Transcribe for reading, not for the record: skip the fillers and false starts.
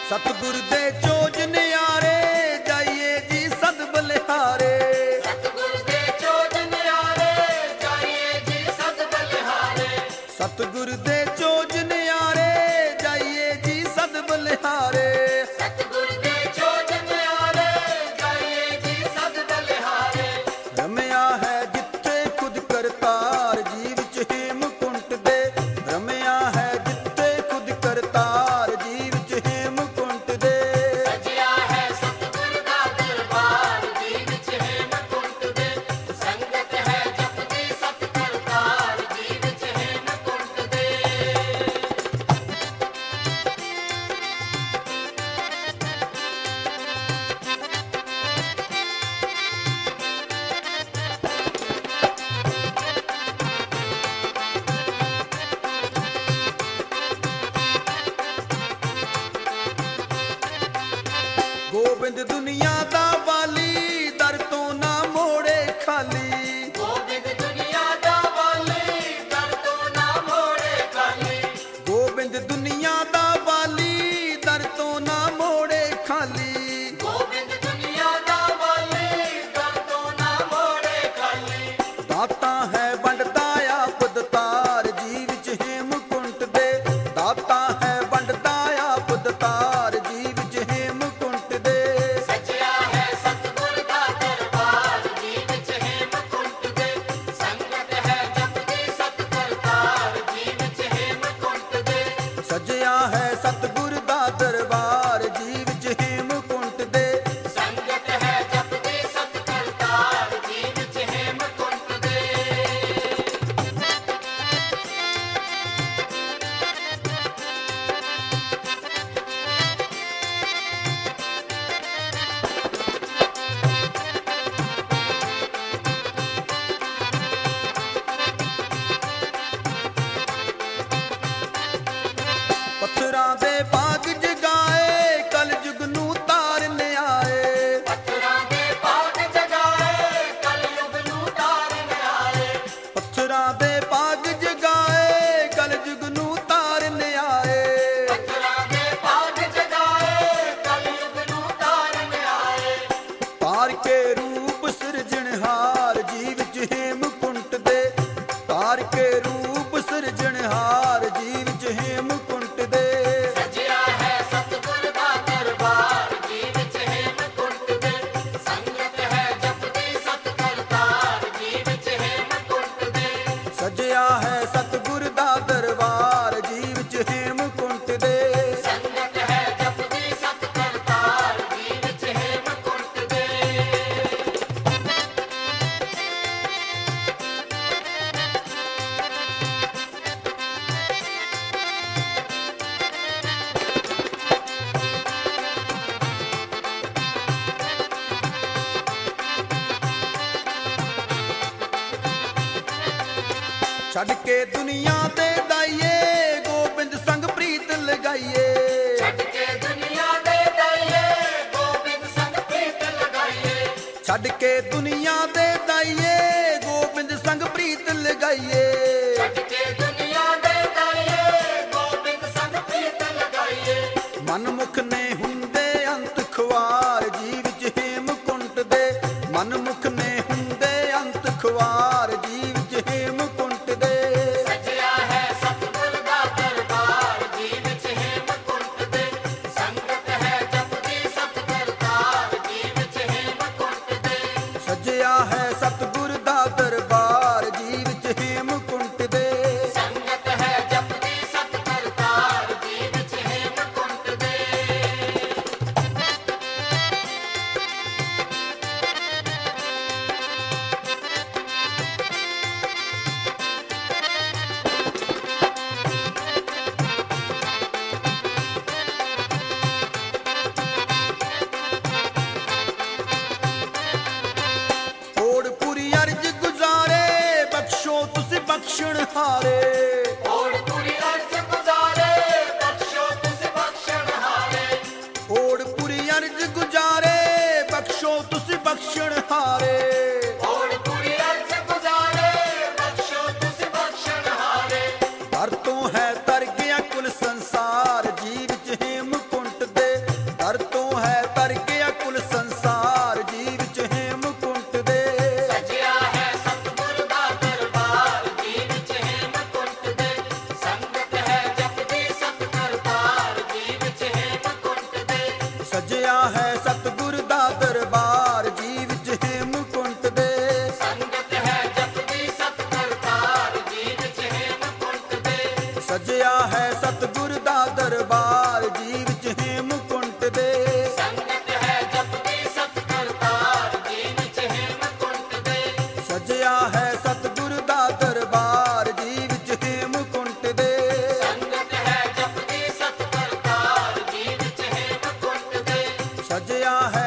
ਸਤਿਗੁਰ ਦੇ ਚੋਜ ਨਿਆਰੇ ਜਾਈਏ ਜੀ ਸਦ ਬਲਿਹਾਰੇ। ਸਤਿਗੁਰ ਦੇ ਚੋਜ ਨਿਆਰੇ ਜਾਈਏ ਜੀ ਸਦ ਬਲਿਹਾਰੇ। ਸਤਿਗੁਰ ਦੇ ਚੋਜ ਨਿਆਰੇ ਜਾਈਏ ਜੀ ਸਦ ਬਲਿਹਾਰੇ। ਸਤਿਗੁਰ ਦੇ ਚੋਜ ਨਿਆਰੇ ਜਾਈਏ ਜੀ ਸਦ ਬਲਿਹਾਰੇ। ਰਮਿਆ ਹੈ ਜਿੱਥੇ ਖੁਦ ਕਰਤਾਰ ਜੀ ਵਿੱਚ ਹੇਮਕੁੰਟ ਦੇ। ਰਮਿਆ ਹੈ ਜਿੱਥੇ ਖੁਦ ਕਰਤਾਰ ਜੀ ਵਿੱਚ ਹੇਮਕੁੰਟ ਦੇ। ਸਜਿਆ ਹੈ ਸਤਿਗੁਰ ਦਾ ਦਰਬਾਰ ਜੀ ਵਿੱਚ ਹੇਮਕੁੰਟ ਦੇ। ਸੰਗਤ ਹੈ ਜਪਦੀ ਸਤ ਕਰਤਾਰ ਜੀ ਵਿੱਚ ਹੇਮਕੁੰਟ ਦੇ। ਗੋਬਿੰਦ ਦੁਨੀਆ ਦਾ ਵਾਲੀ ਦਰ ਤੋਂ ਨਾ ਮੋੜੇ ਖਾਲੀ। ਗੋਬਿੰਦ ਦੁਨੀਆ ਦਾ ਵਾਲੀ ਦਰ ਤੋਂ ਨਾ ਮੋੜੇ ਖਾਲੀ। ਗੋਬਿੰਦ ਦੁਨੀਆ ਦਾ ਵਾਲੀ ਦਰ ਤੋਂ ਨਾ ਮੋੜੇ ਖਾਲੀ। ਗੋਬਿੰਦ ਦੁਨੀਆ ਦਾ ਵਾਲੀ ਦਰ ਤੋਂ ਨਾ ਮੋੜੇ ਖਾਲੀ। ਦਾਤਾ ਹੈ ਵੰਡਦਾ ਆਪ ਦਤਾਰ ਜੀ ਵਿੱਚ ਹੇਮਕੁੰਟ ਦੇ। ਦਾਤਾ ਹੈ ਵੰਡਦਾ ਆਪ ਦਤਾਰ ਜੀ ਵਿੱਚ ਹੇਮਕੁੰਟ ਦੇ। ਸਜਿਆ ਹੈ ਸਤਿਗੁਰ ਦਾ ਦਰਬਾਰ ਜੀ ਵਿੱਚ ਹੇਮਕੁੰਟ ਦੇ। ਸੰਗਤ ਹੈ ਜਪਦੀ ਸਤ ਕਰਤਾਰ ਜੀ ਵਿੱਚ ਹੇਮਕੁੰਟ ਦੇ। ਸਜਿਆ ਹੈ ਸਤਿਗੁਰ ਦਾ ਦਰਬਾਰ ਜੀ ਵਿੱਚ ਹੇਮਕੁੰਟ ਦੇ। ਸੰਗਤ ਹੈ ਜਪਦੀ ਸਤ ਕਰਤਾਰ ਜੀ ਵਿੱਚ ਹੇਮਕੁੰਟ ਦੇ। ਪੱਥਰਾਂ ਦੇ ਬਾਗ ਜਗਾਏ ਕਲਯੁਗ ਨੂੰ ਤਾਰਨ ਆਏ। ਪੱਥਰਾਂ ਦੇ ਬਾਗ ਜਗਾਏ ਕਲਯੁਗ ਨੂੰ ਤਾਰਨ ਆਏ। ਪੱਥਰਾਂ ਦੇ ਬਾਗ ਜਗਾਏ ਕਲਯੁਗ ਨੂੰ ਤਾਰਨ ਆਏ। ਪੱਥਰਾਂ ਦੇ ਬਾਗ ਜਗਾਏ ਕਲਯੁਗ ਨੂੰ ਤਾਰਨ ਆਏ। ਤਾਰ ਕੇ ਰੂਪ ਸਿਰਜਣਹਾਰ ਜੀ ਵਿੱਚ ਹੇਮਕੁੰਟ ਦੇ। ਤਾਰ ਕੇ ਰੂਪ ਸਿਰਜਣਹਾਰ ਜੀ ਵਿੱਚ ਹੇਮਕੁੰਟ ਦੇ। ਸਜਿਆ ਹੈ ਸਤਿਗੁਰ ਦਾ ਦਰਬਾਰ ਜੀ ਵਿੱਚ ਹੇਮਕੁੰਟ ਦੇ। ਸੰਗਤ ਹੈ ਜਪਦੀ ਸਤ ਕਰਤਾਰ ਜੀ ਵਿੱਚ ਹੇਮਕੁੰਟ ਦੇ। ਸਜਿਆ ਹੈ ਸਤਿਗੁਰ ਦਾ ਦਰਬਾਰ ਜੀ ਵਿੱਚ ਹੇਮਕੁੰਟ ਦੇ। ਸੰਗਤ ਹੈ ਜਪਦੀ ਸਤ ਕਰਤਾਰ ਜੀ ਵਿੱਚ ਹੇਮਕੁੰਟ ਦੇ। ਛੱਡ ਕੇ ਦੁਨੀਆ ਦੇ ਦਾਈਏ ਗੋਬਿੰਦ ਸੰਗ ਪ੍ਰੀਤ ਲਗਾਈਏ। ਛੱਡ ਕੇ ਦੁਨੀਆ ਦੇ ਦਾਈਏ ਗੋਬਿੰਦ ਸੰਗ ਪ੍ਰੀਤ ਲਗਾਈਏ। ਛੱਡ ਕੇ ਦੁਨੀਆ ਦੇ ਦਾਈਏ ਗੋਬਿੰਦ ਸੰਗ ਪ੍ਰੀਤ ਲਗਾਈਏ। ਛੱਡ ਕੇ ਦੁਨੀਆ ਦੇ ਦਾਈਏ ਗੋਬਿੰਦ ਸੰਗ ਪ੍ਰੀਤ ਲਗਾਈਏ। ਮਨਮੁਖ ਨੇ ਹੁੰਦੇ ਅੰਤ ਖੁਆਰ ਜੀ ਵਿੱਚ ਹੇਮਕੁੰਟ ਦੇ। ਮਨਮੁਖ ਨੇ ਹੁੰਦੇ ਅੰਤ ਖੁਆਰ ਜੀ ਵਿੱਚ ਹੇਮਕੁੰਟ ਦੇ। ਸਜਿਆ ਹੈ ਸਤਿਗੁਰ ਦਾ ਦਰਬਾਰ ਜੀ ਵਿੱਚ ਹੇਮਕੁੰਟ ਦੇ। ਸੰਗਤ ਹੈ ਜਪਦੀ ਸਤ ਕਰਤਾਰ ਜੀ ਵਿੱਚ ਹੇਮਕੁੰਟ ਦੇ। ਸਜਿਆ ਹੈ ਸਤਿਗੁਰ ਦਾ ਦਰਬਾਰ ਜੀ ਵਿੱਚ ਹੇਮਕੁੰਟ ਦੇ। ਸੰਗਤ ਹੈ ਜਪਦੀ ਸਤ ਕਰਤਾਰ ਜੀ ਵਿੱਚ ਹੇਮਕੁੰਟ ਦੇ। ਓੜ ਪੁਰੀ ਅਰਜ ਗੁਜ਼ਾਰੇ ਬਖਸ਼ੋ ਤੁਸੀਂ ਬਖਸ਼ਣ ਹਾਰੇ। ਓੜ ਪੂਰੀ ਅਰਜ ਗੁਜ਼ਾਰੇ ਬਖਸ਼ੋ ਤੁਸੀਂ ਬਖਸ਼ਣ ਹਾਰੇ। ਓੜ ਪੁਰੀ ਅਰਜ ਗੁਜ਼ਾਰੇ ਬਖਸ਼ੋ ਤੁਸੀਂ ਬਖਸ਼ਣ ਹਾਰੇ। ਓੜ ਪੂਰੀ ਅਰਜ ਗੁਜ਼ਾਰੇ ਬਖਸ਼ੋ ਤੁਸੀਂ ਬਖਸ਼ਣ ਹਾਰੇ। ਦਰ ਤੋਂ ਹੈ ਤਰ ਗਿਆ ਕੁਲ ਸੰਸਾਰ ਜੀ ਵਿੱਚ ਹੇਮਕੁੰਟ ਦੇ। ਹੈ ਸਤਿਗੁਰ ਦਾ ਦਰਬਾਰ ਜੀ ਵਿੱਚ ਹੇਮਕੁੰਟ ਦੇ ਸੰਗਤ ਹੈ ਜਪਦੀ ਸਤ ਕਰਤਾਰ ਜੀ ਵਿੱਚ ਹੇਮਕੁੰਟ ਦੇ ਸਜਿਆ ਹੈ ਸਤਿਗੁਰ ਦਾ ਦਰਬਾਰ ਜੀ ਵਿੱਚ ਹੇਮਕੁੰਟ ਦੇ ਸੰਗਤ ਹੈ ਜਪਦੀ ਸਤ ਕਰਤਾਰ ਜੀ ਵਿੱਚ ਹੇਮਕੁੰਟ ਦੇ ਸਜਿਆ ਹੈ ਸਤਿਗੁਰ ਦਾ ਦਰਬਾਰ ਜੀ ਵਿੱਚ ਹੇਮਕੁੰਟ ਦੇ ਸੰਗਤ ਹੈ ਜਪਦੀ ਸਤ ਕਰਤਾਰ ਜੀ ਵਿੱਚ ਹੇਮਕੁੰਟ ਦੇ ਸਜਿਆ ਹੈ